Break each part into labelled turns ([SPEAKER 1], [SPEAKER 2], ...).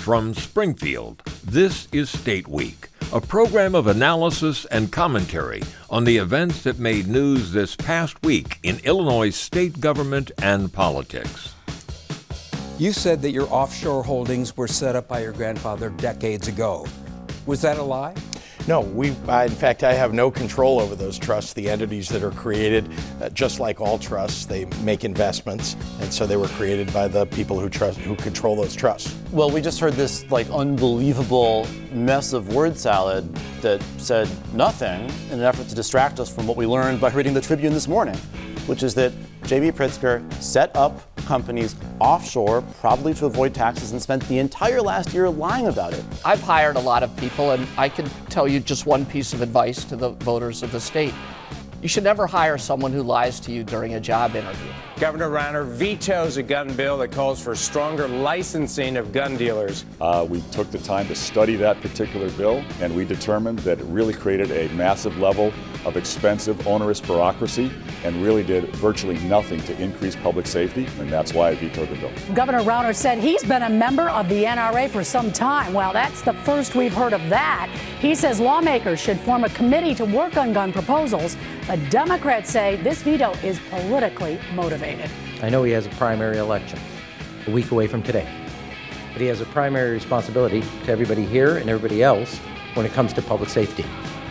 [SPEAKER 1] From Springfield, this is State Week, a program of analysis and commentary on the events that made news this past week in Illinois state government and politics.
[SPEAKER 2] You said that your offshore holdings were set up by your grandfather decades ago. Was that a lie?
[SPEAKER 3] No, in fact, I have no control over those trusts, the entities that are created. Just like all trusts, they make investments, and so they were created by the people who control those trusts.
[SPEAKER 4] Well, we just heard this unbelievable mess of word salad that said nothing in an effort to distract us from what we learned by reading the Tribune this morning, which is that J.B. Pritzker set up companies offshore, probably to avoid taxes, and spent the entire last year lying about it.
[SPEAKER 5] I've hired a lot of people, and I can tell you just one piece of advice to the voters of the state. You should never hire someone who lies to you during a job interview.
[SPEAKER 6] Governor Rauner vetoes a gun bill that calls for stronger licensing of gun dealers.
[SPEAKER 7] We took the time to study that particular bill, and we determined that it really created a massive level of expensive, onerous bureaucracy and really did virtually nothing to increase public safety, and that's why I vetoed the bill.
[SPEAKER 8] Governor Rauner said he's been a member of the NRA for some time. Well, that's the first we've heard of that. He says lawmakers should form a committee to work on gun proposals. The Democrats say this veto is politically motivated.
[SPEAKER 9] I know he has a primary election a week away from today, but he has a primary responsibility to everybody here and everybody else when it comes to public safety.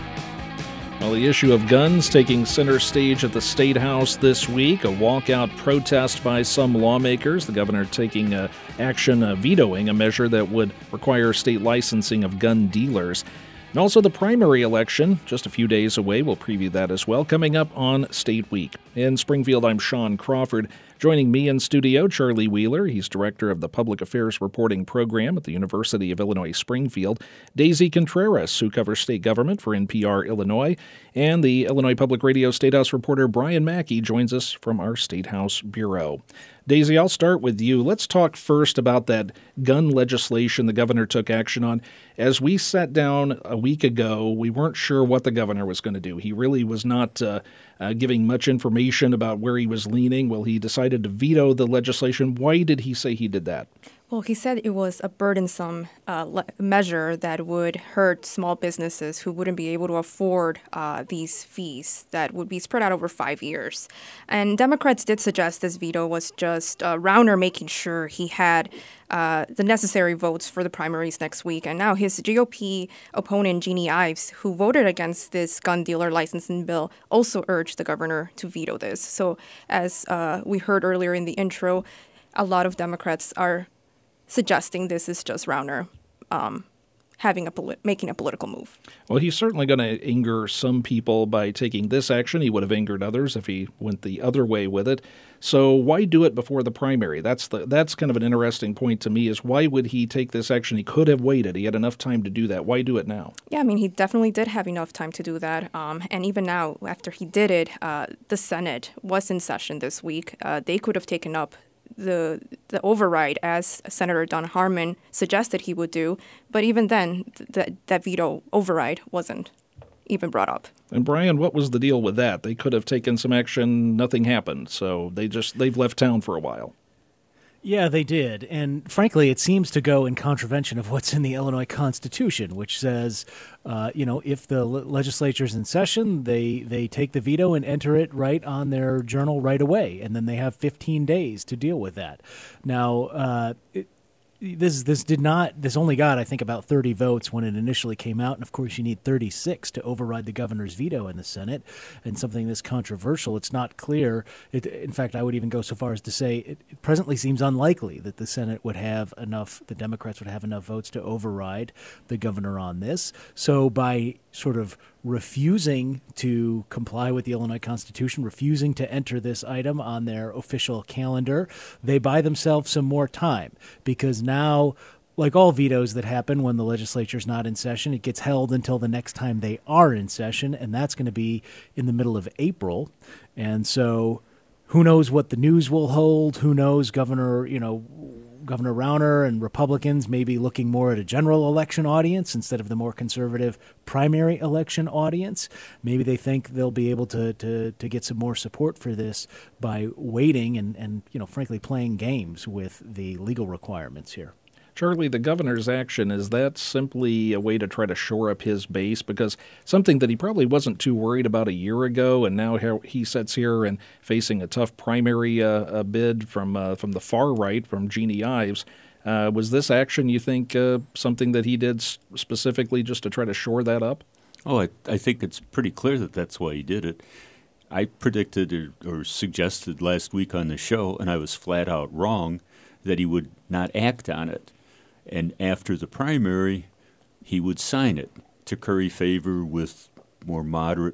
[SPEAKER 10] Well, the issue of guns taking center stage at the State House this week, a walkout protest by some lawmakers, the governor taking action vetoing a measure that would require state licensing of gun dealers. And also the primary election, just a few days away. We'll preview that as well, coming up on State Week. In Springfield, I'm Sean Crawford. Joining me in studio, Charlie Wheeler. He's director of the Public Affairs Reporting Program at the University of Illinois Springfield. Daisy Contreras, who covers state government for NPR Illinois. And the Illinois Public Radio State House reporter Brian Mackey joins us from our State House Bureau. Daisy, I'll start with you. Let's talk first about that gun legislation the governor took action on. As we sat down a week ago, we weren't sure what the governor was going to do. He really was not giving much information about where he was leaning. Well, he decided to veto the legislation. Why did he say he did that?
[SPEAKER 11] Well, he said it was a burdensome measure that would hurt small businesses who wouldn't be able to afford these fees that would be spread out over 5 years. And Democrats did suggest this veto was just Rauner making sure he had the necessary votes for the primaries next week. And now his GOP opponent, Jeannie Ives, who voted against this gun dealer licensing bill, also urged the governor to veto this. So as we heard earlier in the intro, a lot of Democrats are suggesting this is just Rauner making a political move.
[SPEAKER 10] Well, he's certainly going to anger some people by taking this action. He would have angered others if he went the other way with it. So why do it before the primary? That's kind of an interesting point to me, is why would he take this action? He could have waited. He had enough time to do that. Why do it now?
[SPEAKER 11] Yeah, I mean, he definitely did have enough time to do that. And even now, after he did it, the Senate was in session this week. They could have taken up the override, as Senator Don Harmon suggested he would do. But even then, that veto override wasn't even brought up.
[SPEAKER 10] And Brian, what was the deal with that? They could have taken some action. Nothing happened. So they've left town for a while.
[SPEAKER 12] Yeah, they did. And frankly, it seems to go in contravention of what's in the Illinois Constitution, which says, if the legislature's in session, they take the veto and enter it right on their journal right away. And then they have 15 days to deal with that. Now, this only got, I think, about 30 votes when it initially came out. And of course, you need 36 to override the governor's veto in the Senate. And something this controversial, it's not clear. In fact, I would even go so far as to say it presently seems unlikely that the Senate would have enough, the Democrats would have enough votes to override the governor on this. So by sort of refusing to comply with the Illinois Constitution, refusing to enter this item on their official calendar, they buy themselves some more time, because now, like all vetoes that happen when the legislature's not in session, it gets held until the next time they are in session, and that's going to be in the middle of April. And so who knows what the news will hold? Who knows? Governor Rauner and Republicans may be looking more at a general election audience instead of the more conservative primary election audience. Maybe they think they'll be able to get some more support for this by waiting and frankly, playing games with the legal requirements here.
[SPEAKER 10] Charlie, the governor's action, is that simply a way to try to shore up his base? Because something that he probably wasn't too worried about a year ago, and now he sits here and facing a tough primary bid from the far right, from Jeannie Ives. Was this action, you think, something that he did specifically just to try to shore that up?
[SPEAKER 13] Oh, I think it's pretty clear that that's why he did it. I predicted or suggested last week on the show, and I was flat out wrong, that he would not act on it. And after the primary, he would sign it to curry favor with more moderate,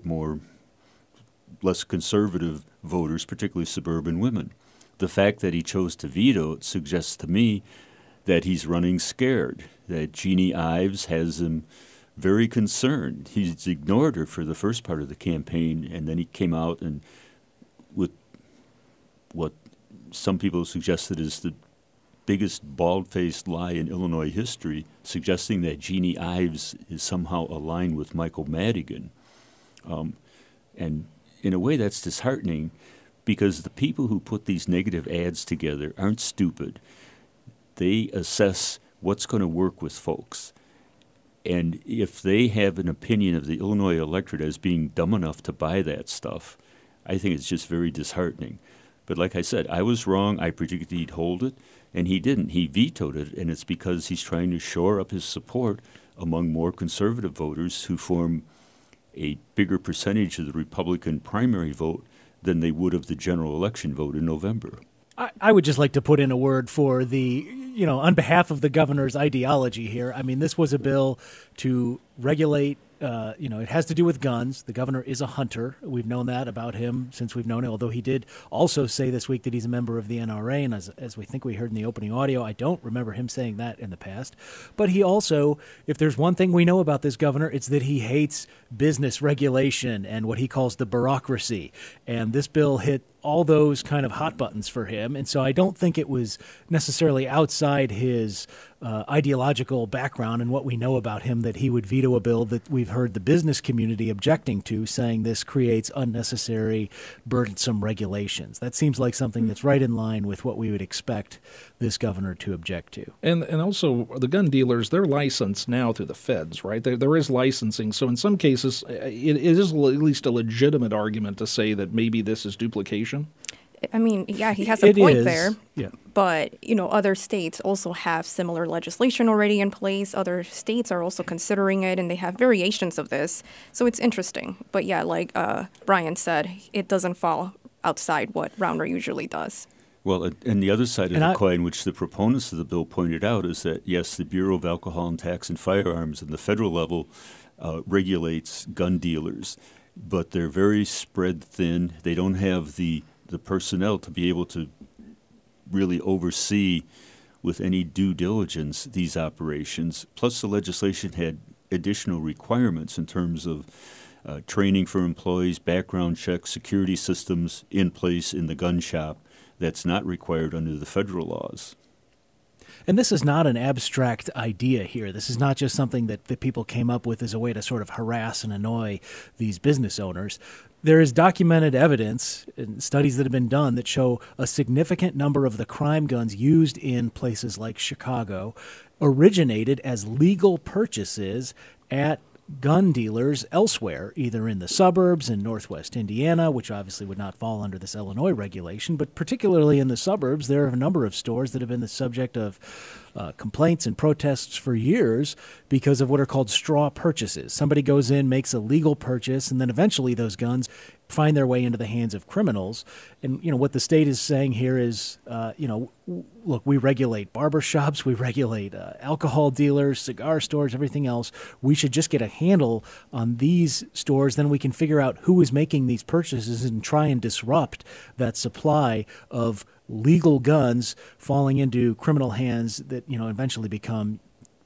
[SPEAKER 13] less conservative voters, particularly suburban women. The fact that he chose to veto it suggests to me that he's running scared, that Jeannie Ives has him very concerned. He's ignored her for the first part of the campaign, and then he came out and with what some people suggested is the biggest bald-faced lie in Illinois history, suggesting that Jeannie Ives is somehow aligned with Michael Madigan. And in a way that's disheartening, because the people who put these negative ads together aren't stupid. They assess what's going to work with folks. And if they have an opinion of the Illinois electorate as being dumb enough to buy that stuff, I think it's just very disheartening. But like I said, I was wrong. I predicted he'd hold it, and he didn't. He vetoed it, and it's because he's trying to shore up his support among more conservative voters who form a bigger percentage of the Republican primary vote than they would of the general election vote in November.
[SPEAKER 12] I would just like to put in a word for on behalf of the governor's ideology here. I mean, this was a bill to regulate, it has to do with guns. The governor is a hunter. We've known that about him since we've known him, although he did also say this week that he's a member of the NRA. And as we think we heard in the opening audio, I don't remember him saying that in the past. But he also, if there's one thing we know about this governor, it's that he hates business regulation and what he calls the bureaucracy. And this bill hit all those kind of hot buttons for him. And so I don't think it was necessarily outside his ideological background and what we know about him that he would veto a bill that we've heard the business community objecting to, saying this creates unnecessary, burdensome regulations. That seems like something that's right in line with what we would expect this governor to object to.
[SPEAKER 10] And also the gun dealers, they're licensed now through the feds, right? There is licensing. So in some cases, it is at least a legitimate argument to say that maybe this is duplication.
[SPEAKER 11] I mean, yeah, he has a point there.
[SPEAKER 12] Yeah.
[SPEAKER 11] But, other states also have similar legislation already in place. Other states are also considering it, and they have variations of this. So it's interesting. But yeah, like Brian said, it doesn't fall outside what Rauner usually does.
[SPEAKER 13] Well, and the other side of the coin, which the proponents of the bill pointed out, is that, yes, the Bureau of Alcohol and Tax and Firearms at the federal level regulates gun dealers, but they're very spread thin. They don't have the personnel to be able to really oversee with any due diligence these operations. Plus, the legislation had additional requirements in terms of training for employees, background checks, security systems in place in the gun shop that's not required under the federal laws.
[SPEAKER 12] And this is not an abstract idea here. This is not just something that people came up with as a way to sort of harass and annoy these business owners. There is documented evidence and studies that have been done that show a significant number of the crime guns used in places like Chicago originated as legal purchases at gun dealers elsewhere, either in the suburbs in northwest Indiana, which obviously would not fall under this Illinois regulation, but particularly in the suburbs, there are a number of stores that have been the subject of complaints and protests for years because of what are called straw purchases. Somebody goes in, makes a legal purchase, and then eventually those guns find their way into the hands of criminals. And, what the state is saying here is, look, we regulate barbershops, we regulate alcohol dealers, cigar stores, everything else. We should just get a handle on these stores. Then we can figure out who is making these purchases and try and disrupt that supply of legal guns falling into criminal hands that, eventually become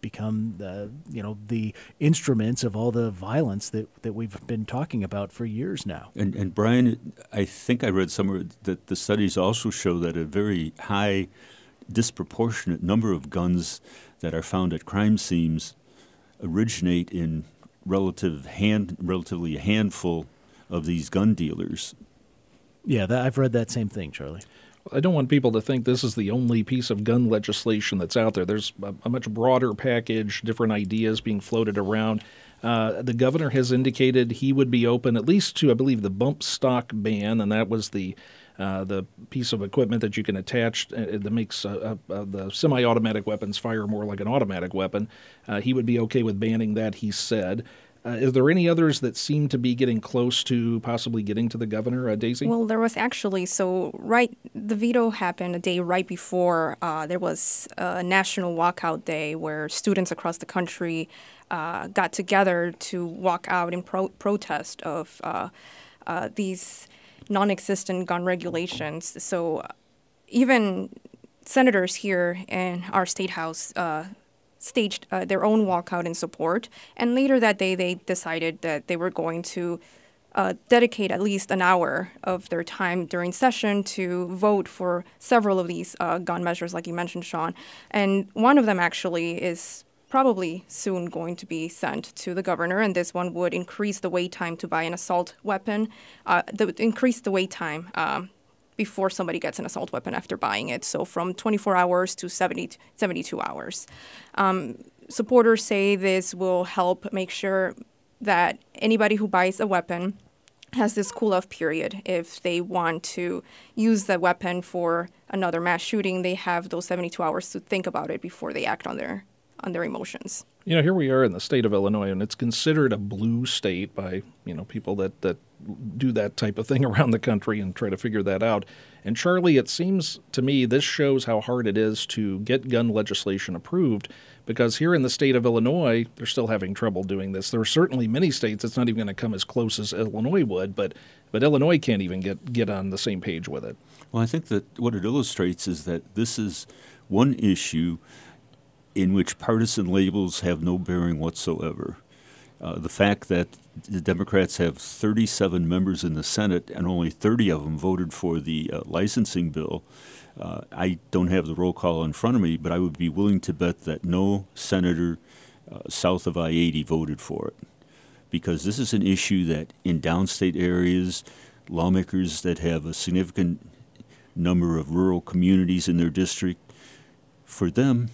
[SPEAKER 12] the instruments of all the violence that we've been talking about for years now.
[SPEAKER 13] And Brian, I think I read somewhere that the studies also show that a very high, disproportionate number of guns that are found at crime scenes originate in relatively a handful of these gun dealers.
[SPEAKER 12] Yeah, I've read that same thing, Charlie.
[SPEAKER 10] I don't want people to think this is the only piece of gun legislation that's out there. There's a much broader package, different ideas being floated around. The governor has indicated he would be open at least to, I believe, the bump stock ban, and that was the piece of equipment that you can attach that makes the semi-automatic weapons fire more like an automatic weapon. He would be okay with banning that, he said. Is there any others that seem to be getting close to possibly getting to the governor, Daisy?
[SPEAKER 11] Well, there was actually, the veto happened a day right before there was a national walkout day where students across the country got together to walk out in protest of these non-existent gun regulations. So even senators here in our state house staged their own walkout in support. And later that day, they decided that they were going to dedicate at least an hour of their time during session to vote for several of these gun measures, like you mentioned, Sean. And one of them actually is probably soon going to be sent to the governor, and this one would increase the wait time to buy an assault weapon, increase the wait time before somebody gets an assault weapon after buying it. So from 24 hours to 72 hours. Supporters say this will help make sure that anybody who buys a weapon has this cool-off period. If they want to use the weapon for another mass shooting, they have those 72 hours to think about it before they act on their emotions.
[SPEAKER 10] Here we are in the state of Illinois, and it's considered a blue state by, people that do that type of thing around the country and try to figure that out. And Charlie, it seems to me this shows how hard it is to get gun legislation approved, because here in the state of Illinois, they're still having trouble doing this. There are certainly many states it's not even going to come as close as Illinois would, but Illinois can't even get on the same page with it.
[SPEAKER 13] Well, I think that what it illustrates is that this is one issue in which partisan labels have no bearing whatsoever. The fact that the Democrats have 37 members in the Senate and only 30 of them voted for the licensing bill, I don't have the roll call in front of me, but I would be willing to bet that no senator south of I-80 voted for it. Because this is an issue that in downstate areas, lawmakers that have a significant number of rural communities in their district, for them,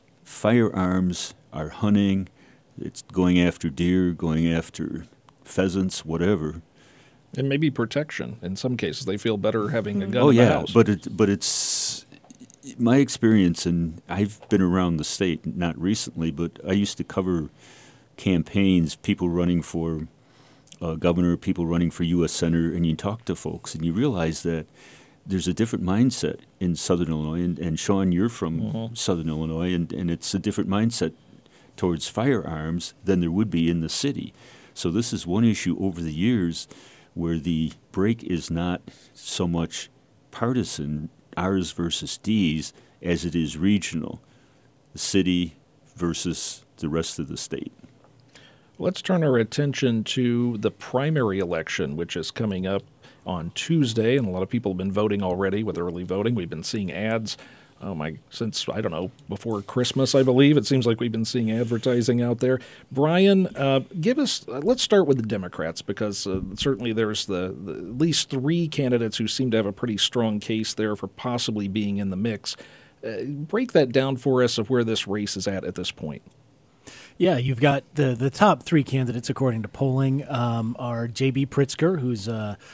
[SPEAKER 13] firearms are hunting, it's going after deer, going after pheasants, whatever.
[SPEAKER 10] And maybe protection. In some cases, they feel better having a gun in the house.
[SPEAKER 13] But it's my experience, and I've been around the state, not recently, but I used to cover campaigns, people running for governor, people running for U.S. Senator, and you talk to folks, and you realize that there's a different mindset in Southern Illinois, and Sean, you're from Southern Illinois, and it's a different mindset towards firearms than there would be in the city. So this is one issue over the years where the break is not so much partisan, ours versus D's, as it is regional, the city versus the rest of the state.
[SPEAKER 10] Let's turn our attention to the primary election, which is coming up on Tuesday, and a lot of people have been voting already with early voting. We've been seeing ads since, before Christmas, I believe. It seems like we've been seeing advertising out there. Brian, let's start with the Democrats, because certainly there's the at least three candidates who seem to have a pretty strong case there for possibly being in the mix. Break that down for us of where this race is at this point.
[SPEAKER 12] Yeah, you've got the top three candidates, according to polling, are J.B. Pritzker, who's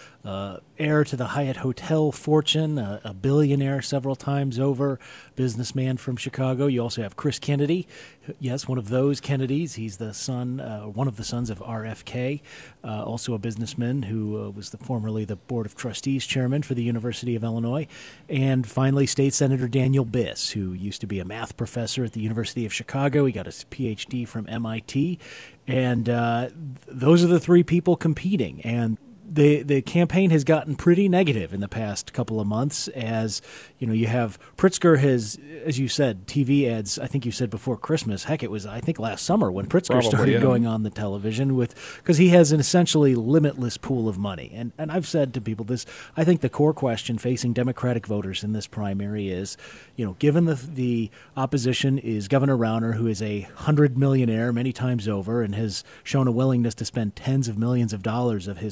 [SPEAKER 12] heir to the Hyatt Hotel fortune, a billionaire several times over, businessman from Chicago. You also have Chris Kennedy. Yes, one of those Kennedys. He's the son, one of the sons of RFK, also a businessman who was formerly the Board of Trustees chairman for the University of Illinois. And finally, State Senator Daniel Biss, who used to be a math professor at the University of Chicago. He got his Ph.D. from MIT. And those are the three people competing. And the campaign has gotten pretty negative in the past couple of months, as you have Pritzker has, as you said, TV ads. I think you said before Christmas. Heck, it was last summer when Pritzker started going on the television because he has an essentially limitless pool of money. And I've said to people this. I think the core question facing Democratic voters in this primary is, given the opposition is Governor Rauner, who is a 100 millionaire many times over and has shown a willingness to spend tens of millions of dollars of his personal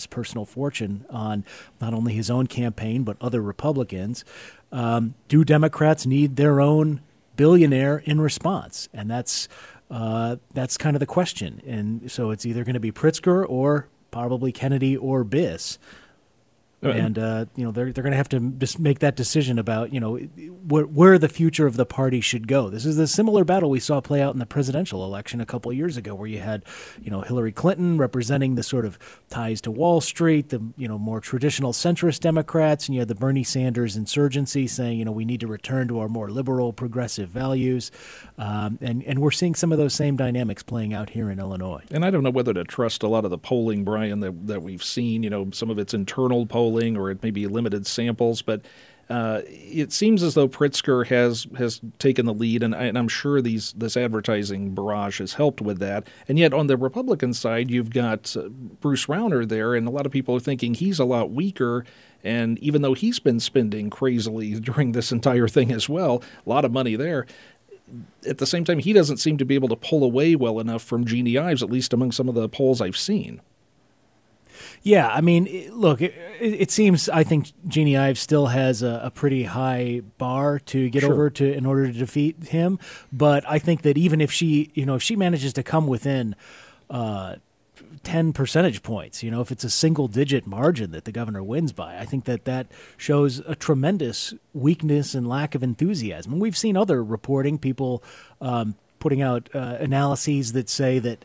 [SPEAKER 12] fortune on not only his own campaign but other Republicans. Do Democrats need their own billionaire in response? And that's kind of the question. And so it's either going to be Pritzker or probably Kennedy or Biss. And they're going to have to just make that decision about where the future of the party should go. This is a similar battle we saw play out in the presidential election a couple of years ago, where you had Hillary Clinton representing the sort of ties to Wall Street, the more traditional centrist Democrats, and you had the Bernie Sanders insurgency saying we need to return to our more liberal progressive values, and we're seeing some of those same dynamics playing out here in Illinois.
[SPEAKER 10] And I don't know whether to trust a lot of the polling, Brian, that we've seen. Some of it's internal polling, or it may be limited samples, but it seems as though Pritzker has taken the lead, and I'm sure this advertising barrage has helped with that. And yet on the Republican side, you've got Bruce Rauner there, and a lot of people are thinking he's a lot weaker. And even though he's been spending crazily during this entire thing as well, a lot of money there, at the same time, he doesn't seem to be able to pull away well enough from Jeannie Ives, at least among some of the polls I've seen.
[SPEAKER 12] Yeah, I mean, look, it seems I think Jeannie Ives still has a pretty high bar to get over to in order to defeat him. But I think that even if she manages to come within 10 percentage points, if it's a single-digit margin that the governor wins by, I think that shows a tremendous weakness and lack of enthusiasm. And we've seen other reporting, people putting out analyses that say that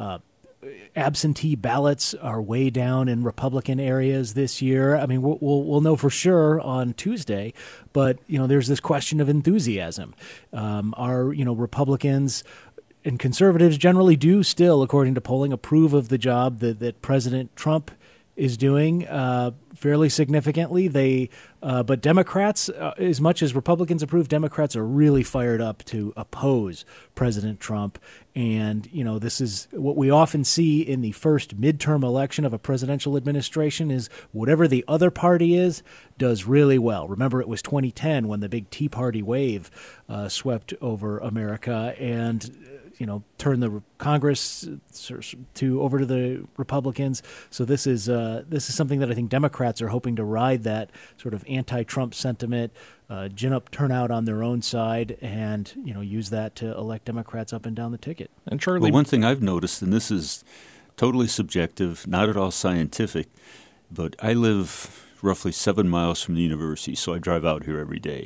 [SPEAKER 12] absentee ballots are way down in Republican areas this year. I mean, we'll know for sure on Tuesday, but there's this question of enthusiasm. Are Republicans and conservatives generally do still, according to polling, approve of the job that President Trump is doing fairly significantly. But Democrats, as much as Republicans approve, Democrats are really fired up to oppose President Trump. And, this is what we often see in the first midterm election of a presidential administration is whatever the other party is does really well. Remember, it was 2010 when the big Tea Party wave swept over America and turn the Congress over to the Republicans. So this is something that I think Democrats are hoping to ride that sort of anti-Trump sentiment, gin up turnout on their own side, and use that to elect Democrats up and down the ticket.
[SPEAKER 10] And Charlie,
[SPEAKER 13] well, one thing I've noticed, and this is totally subjective, not at all scientific, but I live roughly 7 miles from the university, so I drive out here every day,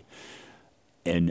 [SPEAKER 13] and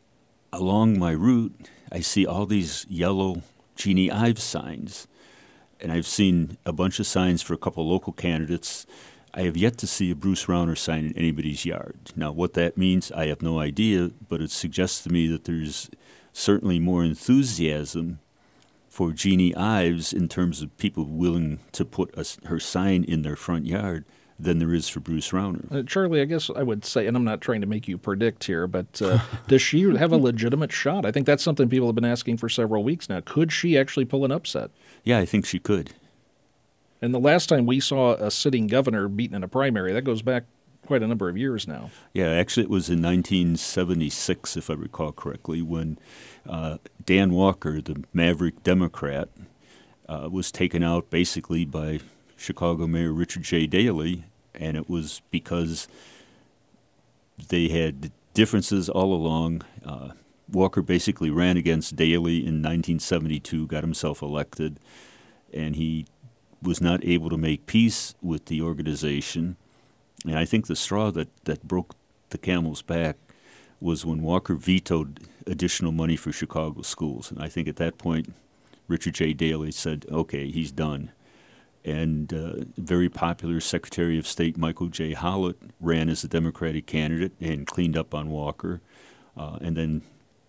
[SPEAKER 13] along my route, I see all these yellow Jeannie Ives signs, and I've seen a bunch of signs for a couple of local candidates. I have yet to see a Bruce Rauner sign in anybody's yard. Now, what that means, I have no idea, but it suggests to me that there's certainly more enthusiasm for Jeannie Ives in terms of people willing to put her sign in their front yard than there is for Bruce Rauner.
[SPEAKER 10] Charlie, I guess I would say, and I'm not trying to make you predict here, but does she have a legitimate shot? I think that's something people have been asking for several weeks now. Could she actually pull an upset?
[SPEAKER 13] Yeah, I think she could.
[SPEAKER 10] And the last time we saw a sitting governor beaten in a primary, that goes back quite a number of years now.
[SPEAKER 13] Yeah, actually it was in 1976, if I recall correctly, when Dan Walker, the maverick Democrat, was taken out basically by Chicago Mayor Richard J. Daley, and it was because they had differences all along. Walker basically ran against Daley in 1972, got himself elected, and he was not able to make peace with the organization. And I think the straw that broke the camel's back was when Walker vetoed additional money for Chicago schools. And I think at that point, Richard J. Daley said, okay, he's done. And very popular Secretary of State Michael J. Howlett ran as a Democratic candidate and cleaned up on Walker. And then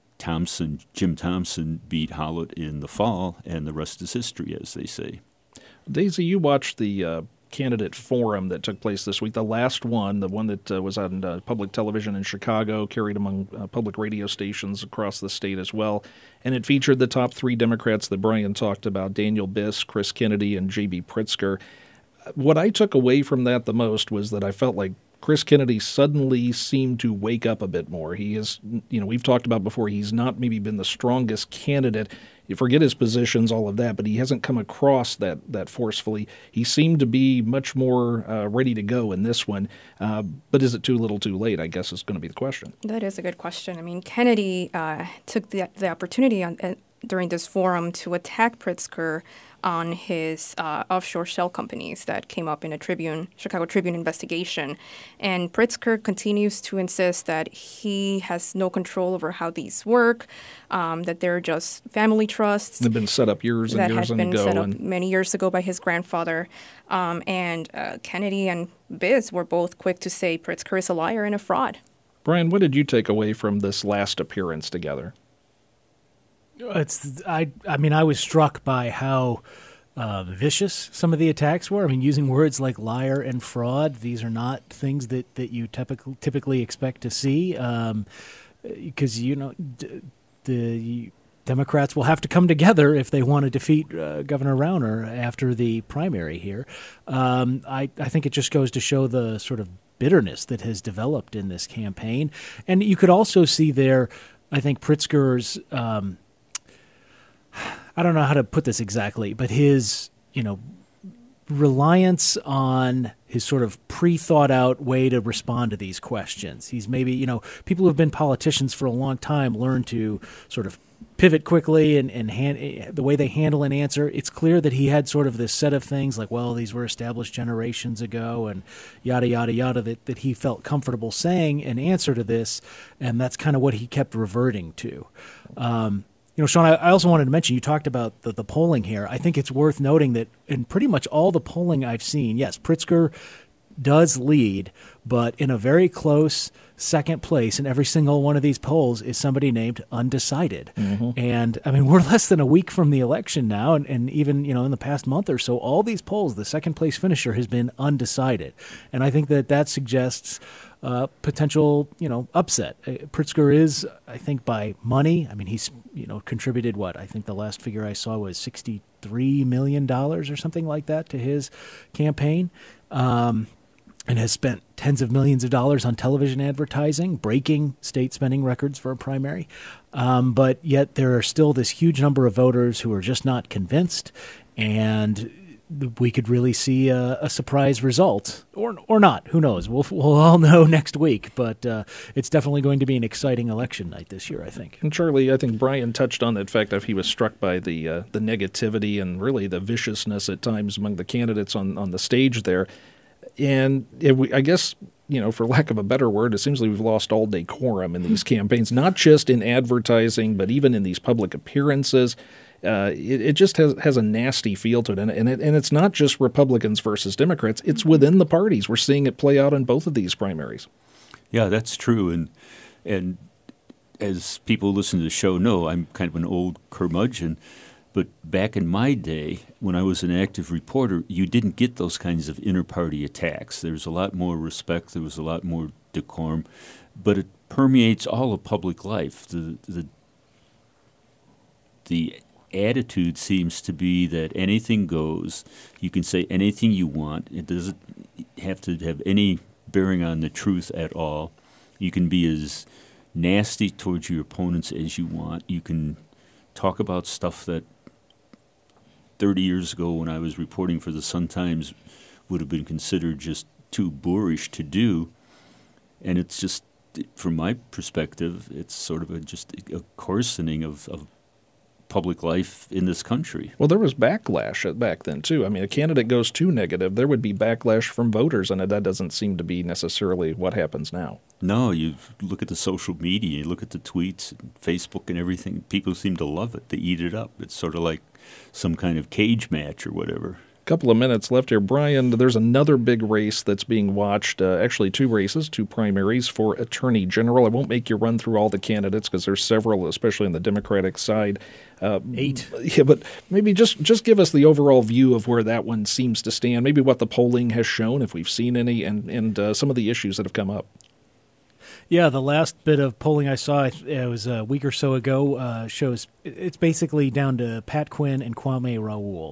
[SPEAKER 13] Jim Thompson beat Howlett in the fall, and the rest is history, as they say.
[SPEAKER 10] Daisy, you watched the candidate forum that took place this week, the last one, the one that was on public television in Chicago, carried among public radio stations across the state as well. And it featured the top three Democrats that Brian talked about, Daniel Biss, Chris Kennedy, and J.B. Pritzker. What I took away from that the most was that I felt like Chris Kennedy suddenly seemed to wake up a bit more. He is, we've talked about before, he's not maybe been the strongest candidate. You forget his positions, all of that, but he hasn't come across that forcefully. He seemed to be much more ready to go in this one. But is it too little too late, I guess, is going to be the question.
[SPEAKER 11] That is a good question. I mean, Kennedy took the opportunity during this forum to attack Pritzker on his offshore shell companies that came up in a Chicago Tribune investigation. And Pritzker continues to insist that he has no control over how these work, that they're just family trusts.
[SPEAKER 10] They've been set up years and years ago.
[SPEAKER 11] That had been set up many years ago by his grandfather. And Kennedy and Biz were both quick to say Pritzker is a liar and a fraud.
[SPEAKER 10] Brian, what did you take away from this last appearance together?
[SPEAKER 12] I was struck by how vicious some of the attacks were. I mean, using words like liar and fraud, these are not things that you typically expect to see, because the Democrats will have to come together if they want to defeat Governor Rauner after the primary here. I think it just goes to show the sort of bitterness that has developed in this campaign, and you could also see there, I think, Pritzker's. I don't know how to put this exactly, but his, reliance on his sort of pre-thought out way to respond to these questions. He's maybe, people who have been politicians for a long time learn to sort of pivot quickly and the way they handle an answer. It's clear that he had sort of this set of things like, well, these were established generations ago and yada, yada, yada, that he felt comfortable saying in answer to this. And that's kind of what he kept reverting to. Sean, I also wanted to mention, you talked about the polling here. I think it's worth noting that in pretty much all the polling I've seen, yes, Pritzker does lead, but in a very close second place in every single one of these polls is somebody named undecided. Mm-hmm. And, I mean, we're less than a week from the election now, and even, in the past month or so, all these polls, the second place finisher has been undecided. And I think that suggests potential, upset. Pritzker is, I think, by money. I mean, he's, contributed what? I think the last figure I saw was $63 million or something like that to his campaign, and has spent tens of millions of dollars on television advertising, breaking state spending records for a primary. But yet there are still this huge number of voters who are just not convinced, and we could really see a surprise result, or not. Who knows? We'll all know next week. But it's definitely going to be an exciting election night this year, I think.
[SPEAKER 10] And Charlie, I think Brian touched on the fact that he was struck by the negativity and really the viciousness at times among the candidates on the stage there. And I guess, for lack of a better word, it seems like we've lost all decorum in these campaigns, not just in advertising, but even in these public appearances. It just has a nasty feel to it, and it's not just Republicans versus Democrats. It's within the parties. We're seeing it play out in both of these primaries.
[SPEAKER 13] Yeah, that's true. And as people who listen to the show know, I'm kind of an old curmudgeon. But back in my day, when I was an active reporter, you didn't get those kinds of inter-party attacks. There was a lot more respect. There was a lot more decorum. But it permeates all of public life. The attitude seems to be that anything goes. You can say anything you want. It doesn't have to have any bearing on the truth at all. You can be as nasty towards your opponents as you want. You can talk about stuff that 30 years ago when I was reporting for the Sun-Times would have been considered just too boorish to do. And it's just, from my perspective, it's sort of just a coarsening of public life in this country.
[SPEAKER 10] Well, there was backlash back then, too. I mean, a candidate goes too negative, there would be backlash from voters, and that doesn't seem to be necessarily what happens now.
[SPEAKER 13] No, you look at the social media, you look at the tweets, and Facebook and everything, people seem to love it. They eat it up. It's sort of like some kind of cage match or whatever.
[SPEAKER 10] Couple of minutes left here. Brian, there's another big race that's being watched, actually two races, two primaries for Attorney General. I won't make you run through all the candidates because there's several, especially on the Democratic side.
[SPEAKER 12] 8.
[SPEAKER 10] Yeah, but maybe just give us the overall view of where that one seems to stand, maybe what the polling has shown, if we've seen any, and some of the issues that have come up.
[SPEAKER 12] Yeah, the last bit of polling I saw, it was a week or so ago, shows it's basically down to Pat Quinn and Kwame Raoul.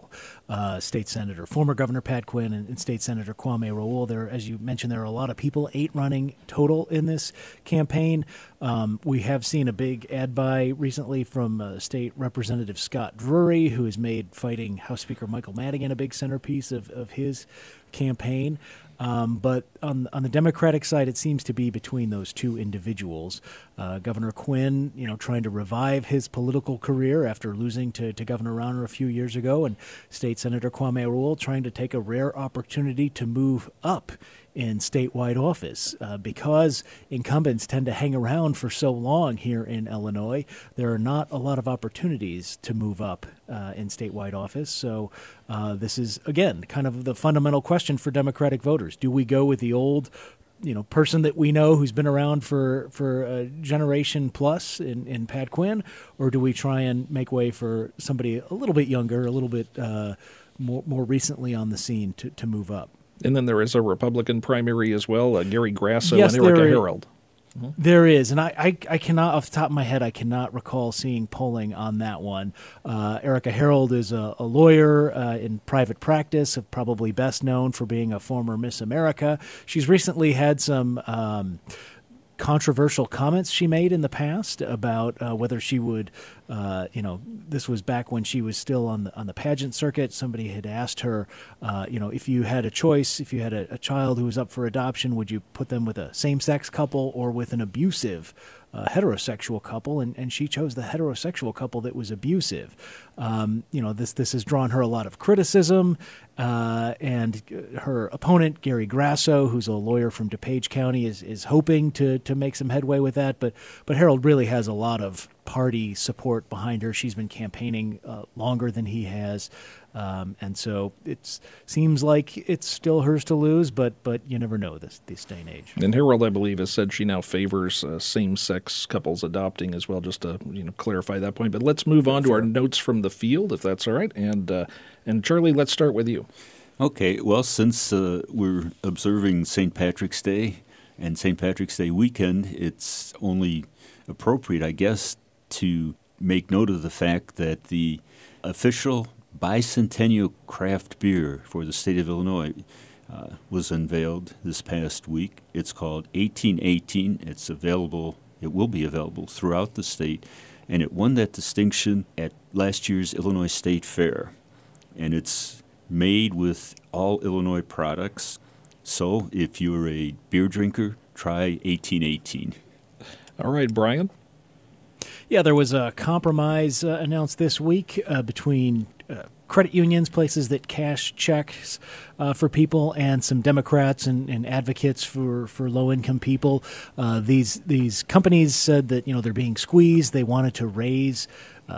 [SPEAKER 12] State Senator, former Governor Pat Quinn, and State Senator Kwame Raoul. There, as you mentioned, there are a lot of people, 8 running total in this campaign. We have seen a big ad buy recently from State Representative Scott Drury, who has made fighting House Speaker Michael Madigan a big centerpiece of his campaign. But on the Democratic side, it seems to be between those two individuals. Governor Quinn, trying to revive his political career after losing to Governor Rauner a few years ago, and State Senator Kwame Raoul trying to take a rare opportunity to move up in statewide office. Because incumbents tend to hang around for so long here in Illinois, there are not a lot of opportunities to move up in statewide office. So this is, again, kind of the fundamental question for Democratic voters. Do we go with the old person that we know who's been around for a generation plus in Pat Quinn, or do we try and make way for somebody a little bit younger, a little bit more recently on the scene to move up?
[SPEAKER 10] And then there is a Republican primary as well, Gary Grasso and Erica Harold.
[SPEAKER 12] There is, and I cannot, off the top of my head, I cannot recall seeing polling on that one. Erica Harold is a lawyer in private practice, probably best known for being a former Miss America. She's recently had some controversial comments she made in the past about whether she would, this was back when she was still on the pageant circuit. Somebody had asked her, if you had a choice, if you had a child who was up for adoption, would you put them with a same-sex couple or with an abusive heterosexual couple? And she chose the heterosexual couple that was abusive. This has drawn her a lot of criticism, and her opponent, Gary Grasso, who's a lawyer from DuPage County, is hoping to make some headway with that. But Harold really has a lot of party support behind her. She's been campaigning longer than he has. And so it seems like it's still hers to lose, but you never know this day and age.
[SPEAKER 10] And Harold, I believe, has said she now favors same-sex couples adopting as well, just to clarify that point. But let's move on to our notes from the field, if that's all right. And Charlie, let's start with you.
[SPEAKER 13] Okay. Well, since we're observing St. Patrick's Day and St. Patrick's Day weekend, it's only appropriate, I guess, to make note of the fact that the official bicentennial craft beer for the state of Illinois was unveiled this past week. It's called 1818. It's available. It will be available throughout the state, and it won that distinction at last year's Illinois State Fair. And it's made with all Illinois products. So if you're a beer drinker, try 1818.
[SPEAKER 10] All right, Brian.
[SPEAKER 12] Yeah, there was a compromise announced this week between credit unions, places that cash checks for people, and some Democrats and advocates for low-income people. These companies said that they're being squeezed. They wanted to raise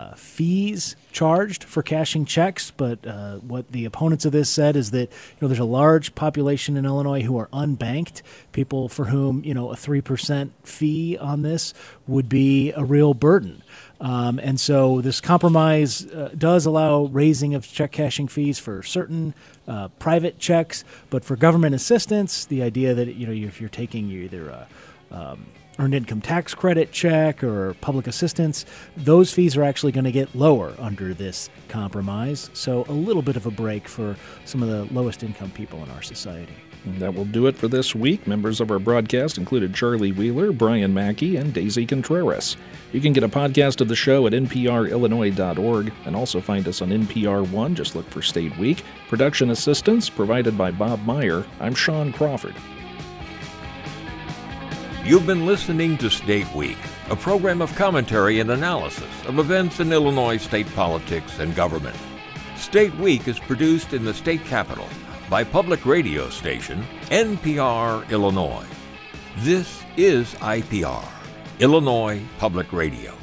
[SPEAKER 12] fees charged for cashing checks, but what the opponents of this said is that there's a large population in Illinois who are unbanked, people for whom a 3% fee on this would be a real burden. And so this compromise does allow raising of check cashing fees for certain private checks, but for government assistance, the idea that if you're taking either earned income tax credit check or public assistance, those fees are actually going to get lower under this compromise. So a little bit of a break for some of the lowest income people in our society.
[SPEAKER 10] And that will do it for this week. Members of our broadcast included Charlie Wheeler, Brian Mackey, and Daisy Contreras. You can get a podcast of the show at nprillinois.org and also find us on NPR One. Just look for State Week. Production assistance provided by Bob Meyer. I'm Sean Crawford.
[SPEAKER 1] You've been listening to State Week, a program of commentary and analysis of events in Illinois state politics and government. State Week is produced in the state capital by public radio station NPR Illinois. This is IPR, Illinois Public Radio.